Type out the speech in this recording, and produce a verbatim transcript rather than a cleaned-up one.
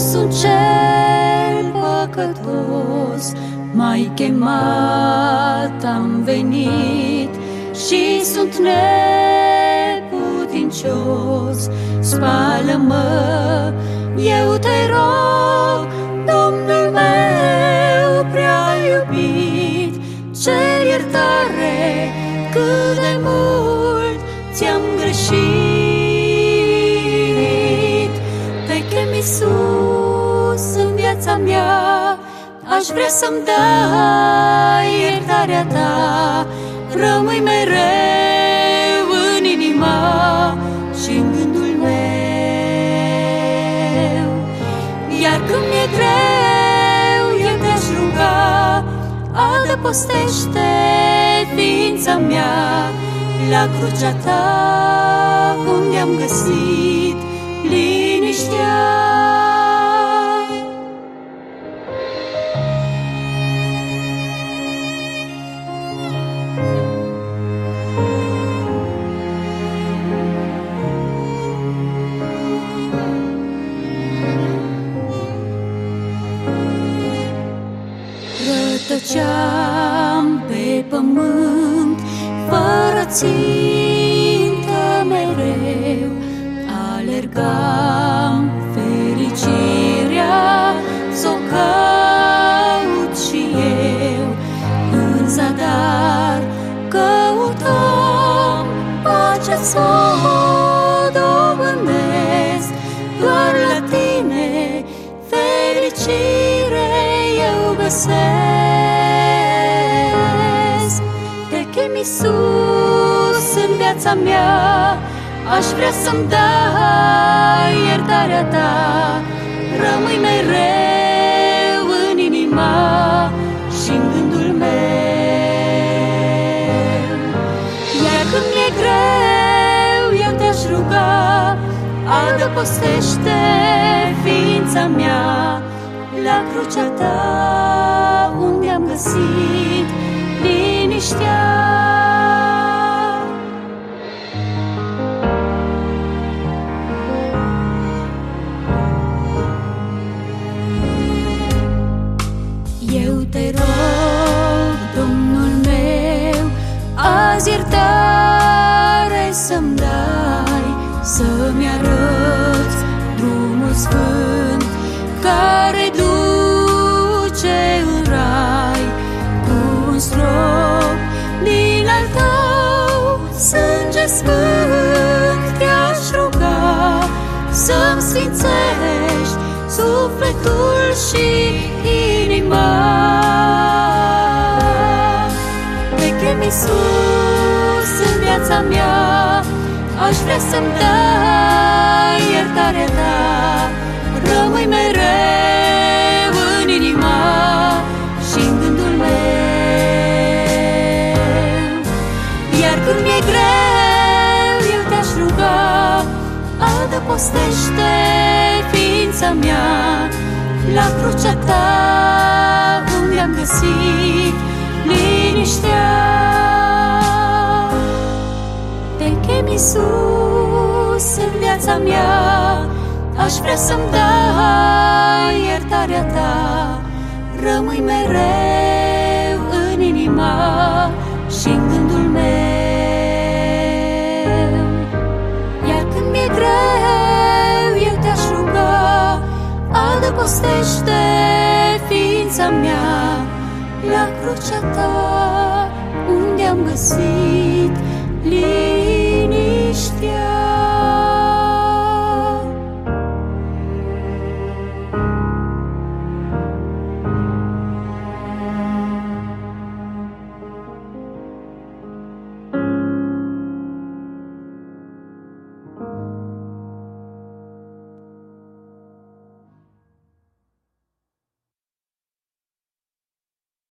sunt cel păcătos, m-ai chemat, am venit și sunt neputincios. Spală-mă, eu te rog, Domnul meu prea iubit, cer iertare cât de mult ți-am greșit. Te chem, Iisus, în viața mea, aș vrea să-mi dai iertarea ta. Rămâi mereu în inima și în gândul meu. Iar când mi-e greu, eu te-aș ruga, adăpostește ființa mea la crucea ta, unde am găsit liniștea. Rătăceam pe pământ, fără țintă mereu, alergam fericirea s-o caut și eu. În zadar căutam pacea s-o dobândesc, doar la tine fericire eu găsesc. Te chem, Iisus, în viața mea, aș vrea să-mi dai iertarea ta. Rămâi mereu în inima și în gândul meu. Iar când mi-e greu, eu te-aș ruga, adăpostește ființa mea la crucea ta, unde am găsit liniștea. Eu te rog, Domnul meu, azi iertare să-mi dai, să-mi arăți drumul sfânt care duce în rai. Cu un strop din al tău sânge sfânt te-aș ruga, să-mi sfințești sufletul și inima. Te chem, Iisus, în viața mea, aș vrea să-mi dai iertarea ta. Rămâi mereu în inima și în gândul meu. Iar când mi-e greu, eu te-aș ruga, adăpostește ființa mea la crucea ta, unde am găsit liniștea. Te chem, Iisus, în viața mea, aș vrea să-mi dai iertarea ta. Rămâi mereu în inima și în gândul meu. Iar când mi-e greu, eu te-aș ruga, adăpostește ființa mea la crucea ta, unde am găsit liniștea.